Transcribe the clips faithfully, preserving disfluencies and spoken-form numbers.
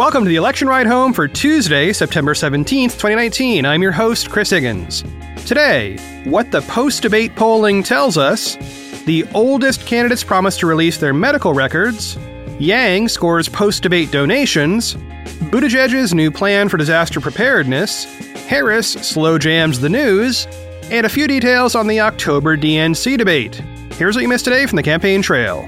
Welcome to the Election Ride Home for Tuesday, September seventeenth, twenty nineteen. I'm your host, Chris Higgins. Today, what the post-debate polling tells us, the oldest candidates promise to release their medical records, Yang scores post-debate donations, Buttigieg's new plan for disaster preparedness, Harris slow jams the news, and a few details on the October D N C debate. Here's what you missed today from the campaign trail.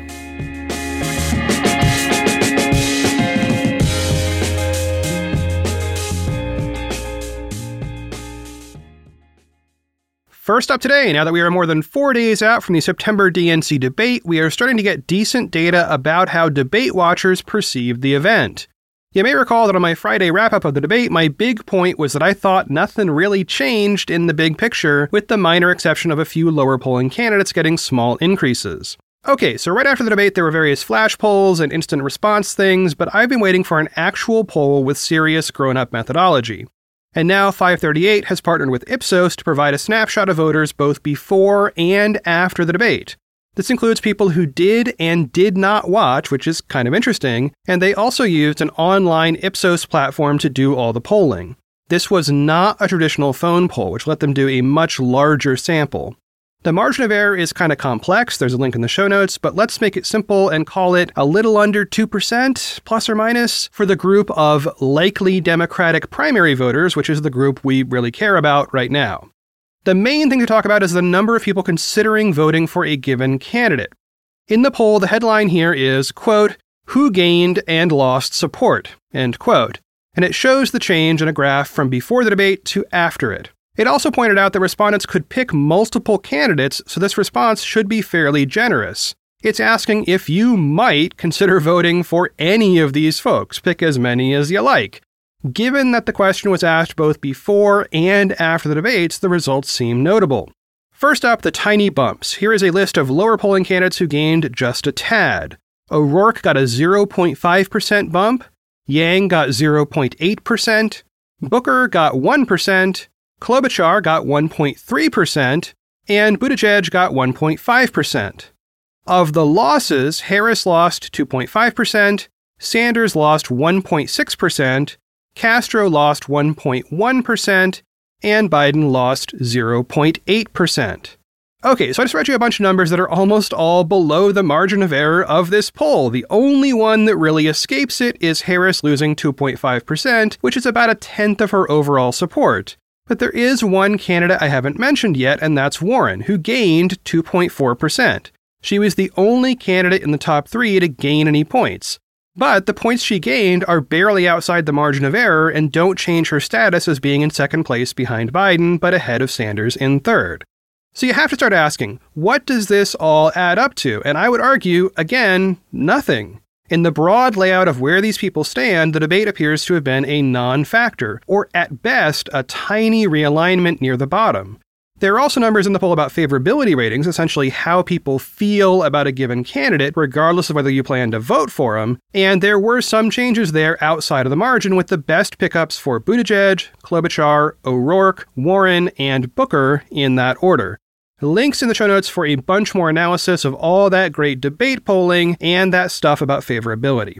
First up today, now that we are more than four days out from the September D N C debate, we are starting to get decent data about how debate watchers perceived the event. You may recall that on my Friday wrap-up of the debate, my big point was that I thought nothing really changed in the big picture, with the minor exception of a few lower-polling candidates getting small increases. Okay, so right after the debate, there were various flash polls and instant response things, but I've been waiting for an actual poll with serious grown-up methodology. And now five thirty-eight has partnered with Ipsos to provide a snapshot of voters both before and after the debate. This includes people who did and did not watch, which is kind of interesting, and they also used an online Ipsos platform to do all the polling. This was not a traditional phone poll, which let them do a much larger sample. The margin of error is kind of complex, there's a link in the show notes, but let's make it simple and call it a little under two percent, plus or minus, for the group of likely Democratic primary voters, which is the group we really care about right now. The main thing to talk about is the number of people considering voting for a given candidate. In the poll, the headline here is, quote, who gained and lost support, end quote, and it shows the change in a graph from before the debate to after it. It also pointed out that respondents could pick multiple candidates, so this response should be fairly generous. It's asking if you might consider voting for any of these folks. Pick as many as you like. Given that the question was asked both before and after the debates, the results seem notable. First up, the tiny bumps. Here is a list of lower polling candidates who gained just a tad. O'Rourke got a zero point five percent bump. Yang got zero point eight percent. Booker got one percent. Klobuchar got one point three percent, and Buttigieg got one point five percent. Of the losses, Harris lost two point five percent, Sanders lost one point six percent, Castro lost one point one percent, and Biden lost zero point eight percent. Okay, so I just read you a bunch of numbers that are almost all below the margin of error of this poll. The only one that really escapes it is Harris losing two point five percent, which is about a tenth of her overall support. But there is one candidate I haven't mentioned yet, and that's Warren, who gained two point four percent. She was the only candidate in the top three to gain any points. But the points she gained are barely outside the margin of error and don't change her status as being in second place behind Biden, but ahead of Sanders in third. So you have to start asking, what does this all add up to? And I would argue, again, nothing. In the broad layout of where these people stand, the debate appears to have been a non-factor, or at best, a tiny realignment near the bottom. There are also numbers in the poll about favorability ratings, essentially how people feel about a given candidate, regardless of whether you plan to vote for them, and there were some changes there outside of the margin, with the best pickups for Buttigieg, Klobuchar, O'Rourke, Warren, and Booker in that order. Links in the show notes for a bunch more analysis of all that great debate polling and that stuff about favorability.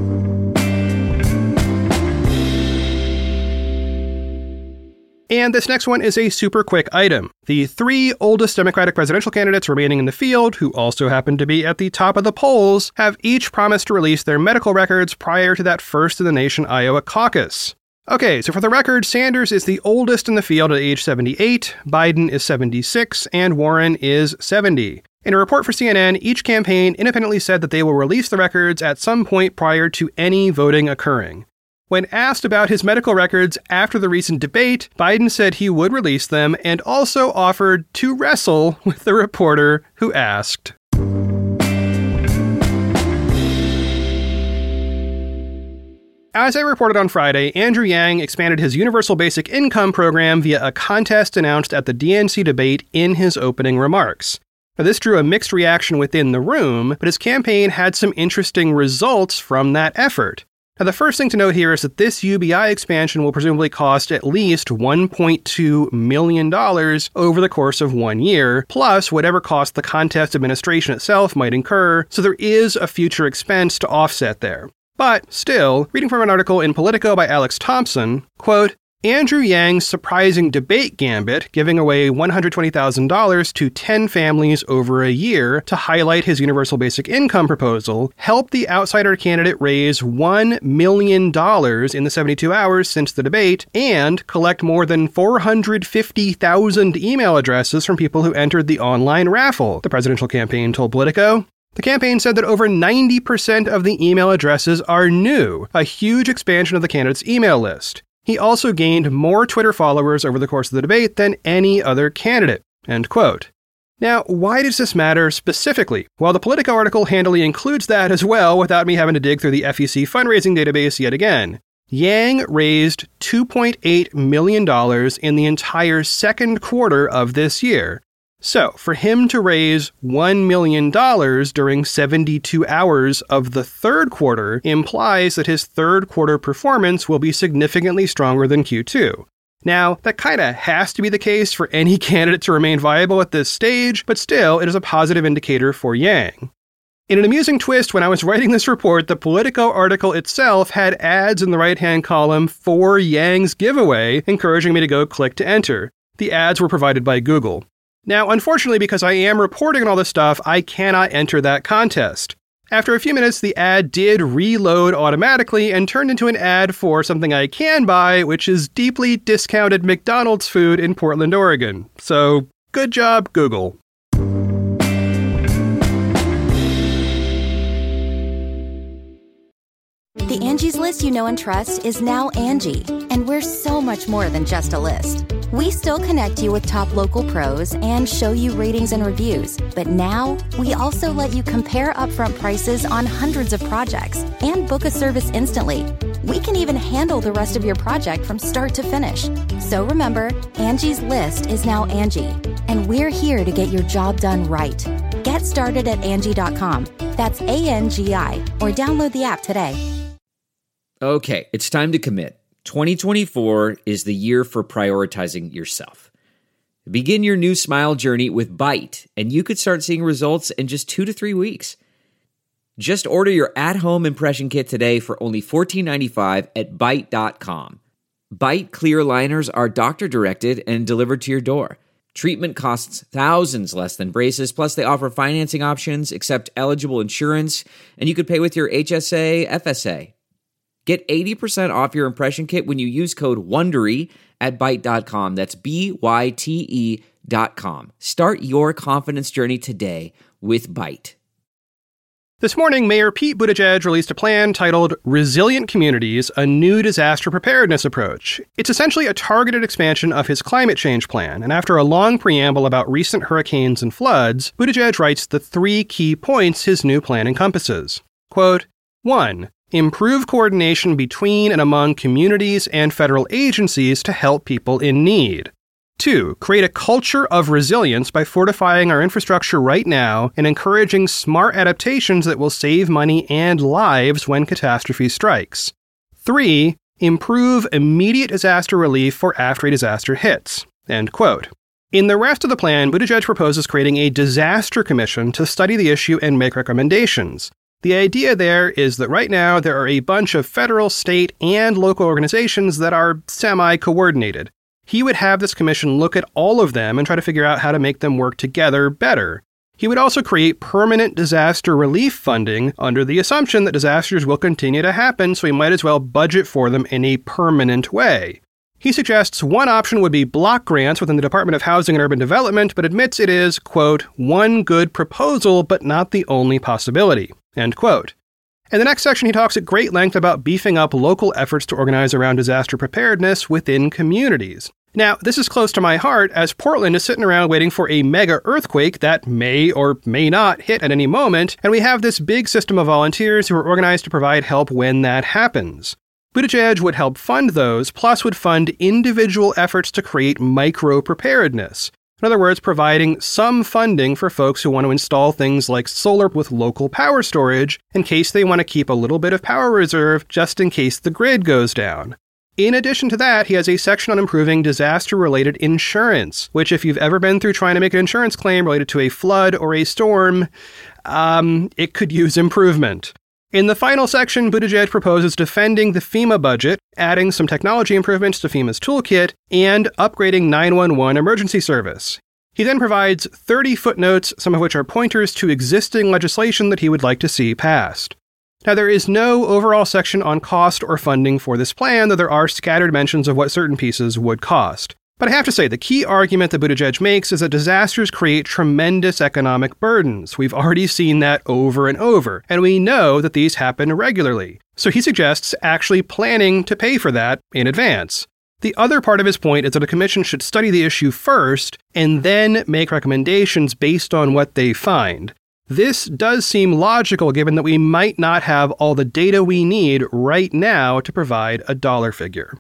And this next one is a super quick item. The three oldest Democratic presidential candidates remaining in the field, who also happen to be at the top of the polls, have each promised to release their medical records prior to that first-in-the-nation Iowa caucus. Okay, so for the record, Sanders is the oldest in the field at age seventy-eight, Biden is seventy-six, and Warren is seventy. In a report for C N N, each campaign independently said that they will release the records at some point prior to any voting occurring. When asked about his medical records after the recent debate, Biden said he would release them and also offered to wrestle with the reporter who asked. As I reported on Friday, Andrew Yang expanded his Universal Basic Income program via a contest announced at the D N C debate in his opening remarks. Now, this drew a mixed reaction within the room, but his campaign had some interesting results from that effort. Now, the first thing to note here is that this U B I expansion will presumably cost at least one point two million dollars over the course of one year, plus whatever cost the contest administration itself might incur, so there is a future expense to offset there. But still, reading from an article in Politico by Alex Thompson, quote, Andrew Yang's surprising debate gambit, giving away one hundred twenty thousand dollars to ten families over a year to highlight his universal basic income proposal, helped the outsider candidate raise one million dollars in the seventy-two hours since the debate and collect more than four hundred fifty thousand email addresses from people who entered the online raffle, the presidential campaign told Politico. The campaign said that over ninety percent of the email addresses are new, a huge expansion of the candidate's email list. He also gained more Twitter followers over the course of the debate than any other candidate, end quote. Now, why does this matter specifically? Well, the Politico article handily includes that as well without me having to dig through the F E C fundraising database yet again. Yang raised two point eight million dollars in the entire second quarter of this year. So, for him to raise one million dollars during seventy-two hours of the third quarter implies that his third quarter performance will be significantly stronger than Q two. Now, that kinda has to be the case for any candidate to remain viable at this stage, but still, it is a positive indicator for Yang. In an amusing twist, when I was writing this report, the Politico article itself had ads in the right-hand column for Yang's giveaway, encouraging me to go click to enter. The ads were provided by Google. Now, unfortunately, because I am reporting on all this stuff, I cannot enter that contest. After a few minutes, the ad did reload automatically and turned into an ad for something I can buy, which is deeply discounted McDonald's food in Portland, Oregon. So, good job, Google. The Angie's List you know and trust is now Angie, and we're so much more than just a list. We still connect you with top local pros and show you ratings and reviews, but now we also let you compare upfront prices on hundreds of projects and book a service instantly. We can even handle the rest of your project from start to finish. So remember, Angie's List is now Angie, and we're here to get your job done right. Get started at Angie dot com. That's A N G I, or download the app today. Okay, it's time to commit. twenty twenty-four is the year for prioritizing yourself. Begin your new smile journey with Byte, and you could start seeing results in just two to three weeks. Just order your at-home impression kit today for only fourteen ninety-five at Byte dot com. Byte clear liners are doctor-directed and delivered to your door. Treatment costs thousands less than braces, plus they offer financing options, accept eligible insurance, and you could pay with your H S A, F S A. Get eighty percent off your impression kit when you use code WONDERY at Byte dot com. That's B Y T E dot com. Start your confidence journey today with Byte. This morning, Mayor Pete Buttigieg released a plan titled Resilient Communities, a New Disaster Preparedness Approach. It's essentially a targeted expansion of his climate change plan, and after a long preamble about recent hurricanes and floods, Buttigieg writes the three key points his new plan encompasses. Quote, one. Improve coordination between and among communities and federal agencies to help people in need. Two, create a culture of resilience by fortifying our infrastructure right now and encouraging smart adaptations that will save money and lives when catastrophe strikes. Three, improve immediate disaster relief for after a disaster hits. End quote. In the rest of the plan, Buttigieg proposes creating a disaster commission to study the issue and make recommendations. The idea there is that right now there are a bunch of federal, state, and local organizations that are semi-coordinated. He would have this commission look at all of them and try to figure out how to make them work together better. He would also create permanent disaster relief funding under the assumption that disasters will continue to happen, so we might as well budget for them in a permanent way. He suggests one option would be block grants within the Department of Housing and Urban Development, but admits it is, quote, one good proposal, but not the only possibility, end quote. In the next section, he talks at great length about beefing up local efforts to organize around disaster preparedness within communities. Now, this is close to my heart, as Portland is sitting around waiting for a mega earthquake that may or may not hit at any moment, and we have this big system of volunteers who are organized to provide help when that happens. Buttigieg would help fund those, plus would fund individual efforts to create micro-preparedness. In other words, providing some funding for folks who want to install things like solar with local power storage in case they want to keep a little bit of power reserve just in case the grid goes down. In addition to that, he has a section on improving disaster-related insurance, which if you've ever been through trying to make an insurance claim related to a flood or a storm, um, it could use improvement. In the final section, Buttigieg proposes defending the FEMA budget, adding some technology improvements to FEMA's toolkit, and upgrading nine one one emergency service. He then provides thirty footnotes, some of which are pointers to existing legislation that he would like to see passed. Now, there is no overall section on cost or funding for this plan, though there are scattered mentions of what certain pieces would cost. But I have to say, the key argument that Buttigieg makes is that disasters create tremendous economic burdens. We've already seen that over and over, and we know that these happen regularly. So he suggests actually planning to pay for that in advance. The other part of his point is that a commission should study the issue first and then make recommendations based on what they find. This does seem logical given that we might not have all the data we need right now to provide a dollar figure.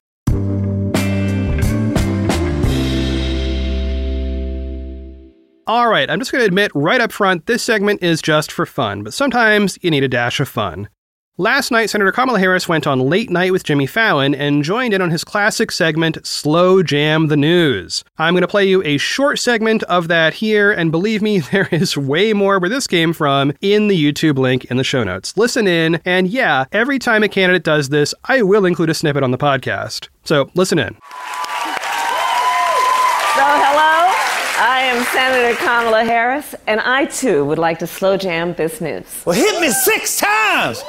All right, I'm just going to admit right up front, this segment is just for fun, but sometimes you need a dash of fun. Last night, Senator Kamala Harris went on Late Night with Jimmy Fallon and joined in on his classic segment, Slow Jam the News. I'm going to play you a short segment of that here, and believe me, there is way more where this came from in the YouTube link in the show notes. Listen in, and yeah, every time a candidate does this, I will include a snippet on the podcast. So listen in. So hello. I am Senator Kamala Harris, and I, too, would like to slow jam this news. Well, hit me six times!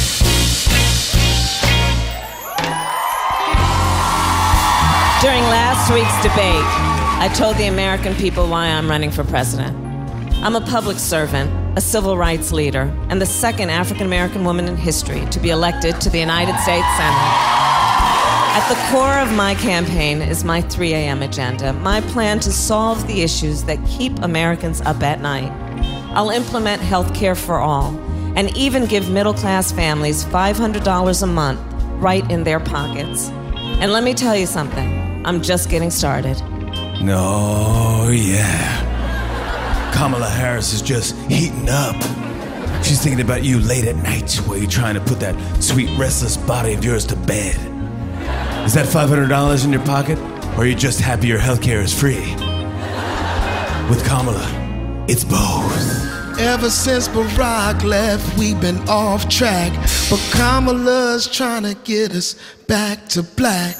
During last week's debate, I told the American people why I'm running for president. I'm a public servant, a civil rights leader, and the second African-American woman in history to be elected to the United States Senate. At the core of my campaign is my three a.m. agenda, my plan to solve the issues that keep Americans up at night. I'll implement health care for all, and even give middle-class families five hundred dollars a month right in their pockets. And let me tell you something, I'm just getting started. No, yeah. Kamala Harris is just heating up. She's thinking about you late at night while you're trying to put that sweet, restless body of yours to bed. Is that five hundred dollars in your pocket, or are you just happy your healthcare is free? With Kamala, it's both. Ever since Barack left, we've been off track, but Kamala's trying to get us back to black.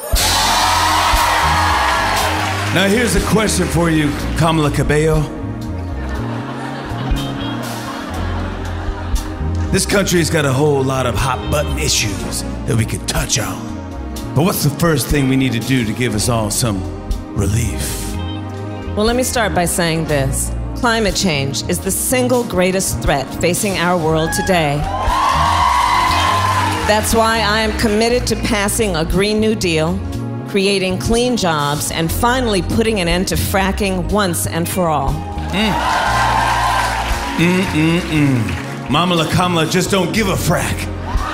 Now here's a question for you, Kamala Cabello. This country's got a whole lot of hot-button issues that we could touch on. But what's the first thing we need to do to give us all some relief? Well, let me start by saying this. Climate change is the single greatest threat facing our world today. That's why I am committed to passing a Green New Deal, creating clean jobs, and finally putting an end to fracking once and for all. Mm. Mm-mm-mm. Mama La Kamala just don't give a frack.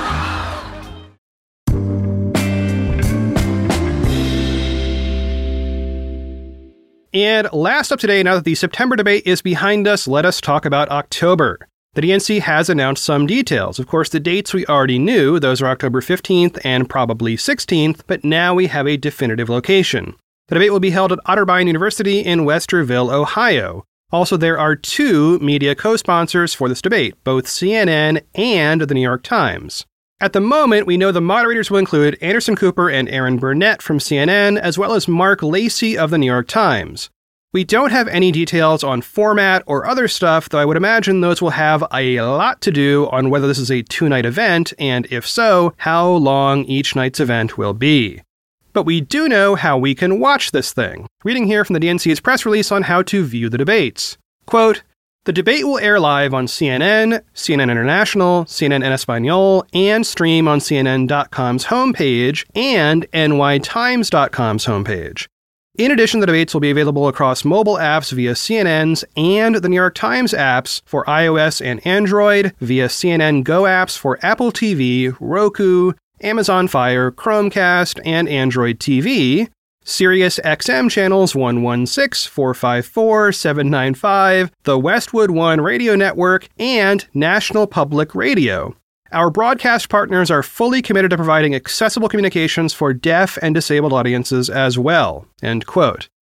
And last up today, now that the September debate is behind us, let us talk about October. The D N C has announced some details. Of course, the dates we already knew, those are October fifteenth and probably sixteenth, but now we have a definitive location. The debate will be held at Otterbein University in Westerville, Ohio. Also, there are two media co-sponsors for this debate, both C N N and The New York Times. At the moment, we know the moderators will include Anderson Cooper and Aaron Burnett from C N N, as well as Mark Lacey of The New York Times. We don't have any details on format or other stuff, though I would imagine those will have a lot to do on whether this is a two-night event, and if so, how long each night's event will be. But we do know how we can watch this thing. Reading here from the D N C's press release on how to view the debates. Quote, "The debate will air live on C N N, C N N International, C N N en Español, and stream on C N N dot com's homepage and N Y Times dot com's homepage. In addition, the debates will be available across mobile apps via C N N's and the New York Times apps for iOS and Android, via C N N Go apps for Apple T V, Roku, Amazon Fire, Chromecast, and Android T V, Sirius X M channels one one six, four five four, seven nine five, the Westwood One radio network, and National Public Radio. Our broadcast partners are fully committed to providing accessible communications for deaf and disabled audiences as well." End quote.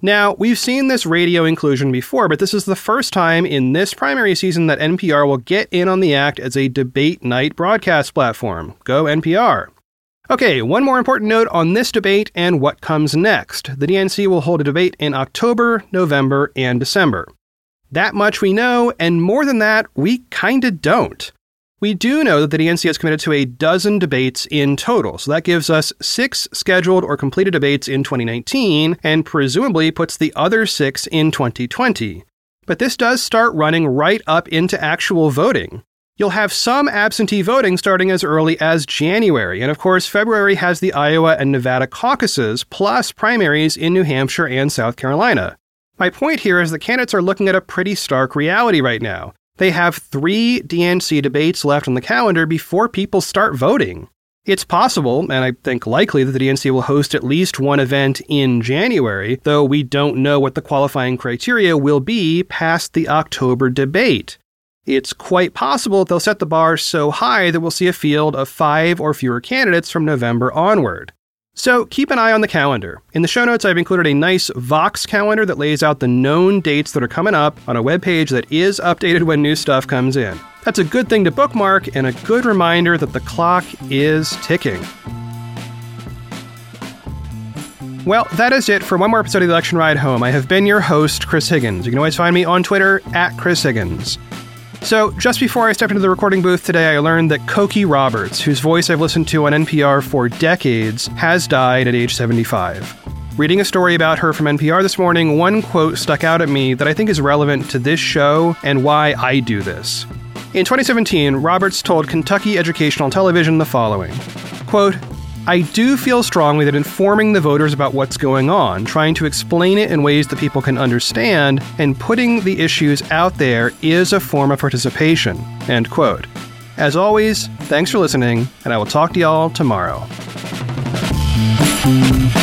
Now, we've seen this radio inclusion before, but this is the first time in this primary season that N P R will get in on the act as a debate night broadcast platform. Go N P R. Okay, one more important note on this debate and what comes next. The D N C will hold a debate in October, November, and December. That much we know, and more than that, we kinda don't. We do know that the D N C has committed to a dozen debates in total, so that gives us six scheduled or completed debates in twenty nineteen, and presumably puts the other six in twenty twenty. But this does start running right up into actual voting. You'll have some absentee voting starting as early as January, and of course February has the Iowa and Nevada caucuses, plus primaries in New Hampshire and South Carolina. My point here is that candidates are looking at a pretty stark reality right now. They have three D N C debates left on the calendar before people start voting. It's possible, and I think likely, that the D N C will host at least one event in January, though we don't know what the qualifying criteria will be past the October debate. It's quite possible that they'll set the bar so high that we'll see a field of five or fewer candidates from November onward. So keep an eye on the calendar. In the show notes, I've included a nice Vox calendar that lays out the known dates that are coming up on a webpage that is updated when new stuff comes in. That's a good thing to bookmark and a good reminder that the clock is ticking. Well, that is it for one more episode of the Election Ride Home. I have been your host, Chris Higgins. You can always find me on Twitter, at Chris Higgins. So, just before I stepped into the recording booth today, I learned that Cokie Roberts, whose voice I've listened to on N P R for decades, has died at age seventy-five. Reading a story about her from N P R this morning, one quote stuck out at me that I think is relevant to this show and why I do this. In twenty seventeen, Roberts told Kentucky Educational Television the following, quote, "I do feel strongly that informing the voters about what's going on, trying to explain it in ways that people can understand, and putting the issues out there is a form of participation." End quote. As always, thanks for listening, and I will talk to y'all tomorrow.